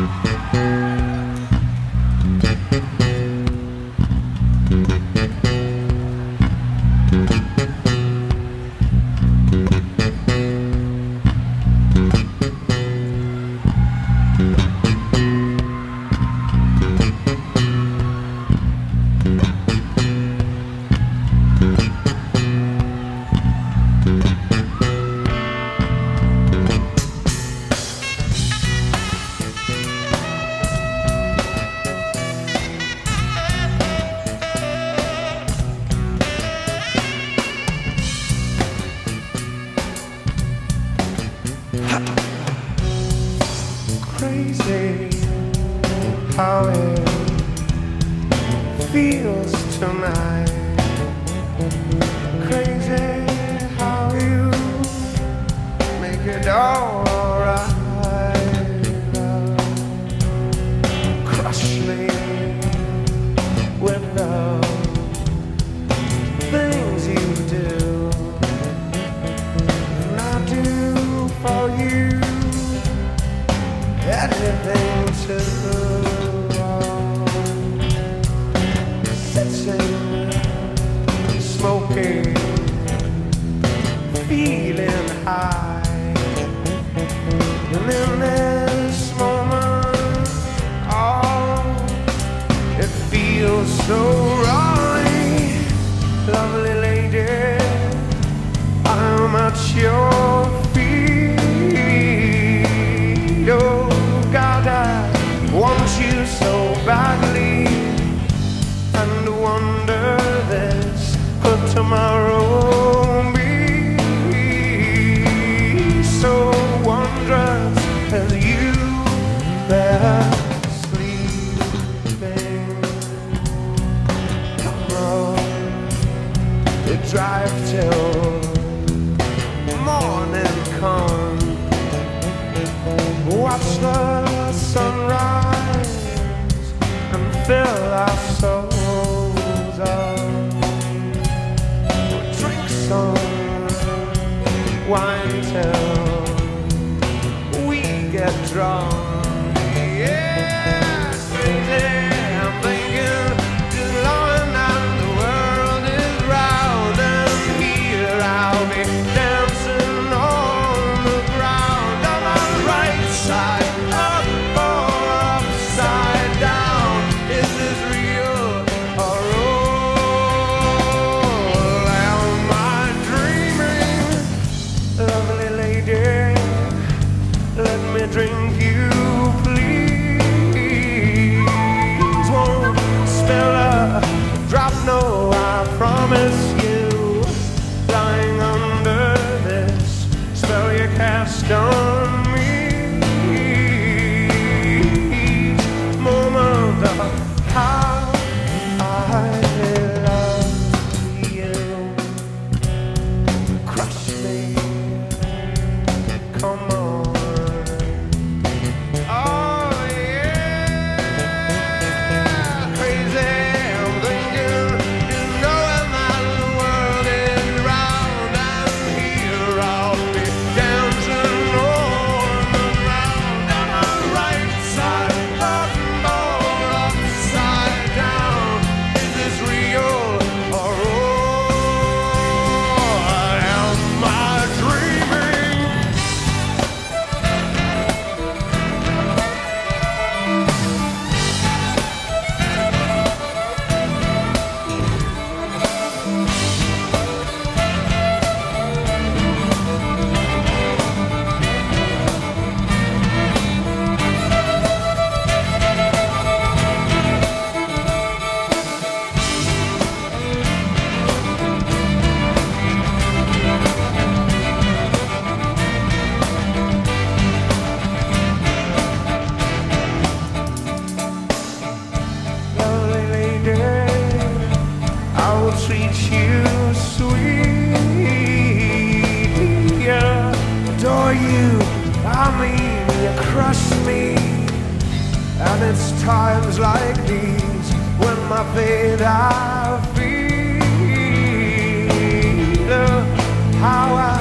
Crazy how it feels tonight. Crazy how you make it all right. Crush me with the things you do, and I do for you anything to sitting, smoking, feeling high, and in this moment, oh, it feels so right, lovely lady, I'm at your feet, oh God, I want you so badly, and wonder this could tomorrow be so wondrous as you there sleeping. Come on, we drive till morning come, watch the sunrise and fill our souls up. Drink some wine till we get drunk. Yeah, crazy, I'm thinking just long and the world is round, and here I'll be dancing on the ground on my right side, up or upside down. Is this real or all? Am I dreaming? Lovely lady, let me drink you, please. Won't spill a drop, no, I promise you. Lying under this spell you cast on me, each moment of how I love you. Crush me, come on. Oh yeah, crazy, I'm thinking, you know that the world is round, and here I'll be dancing on the ground on my right side, up or upside down. Is this real or all? Am I dreaming? Lovely lady, I will treat you sweet. Yeah, adore you, I mean, you crush me. And it's times like these when my fate I feel how I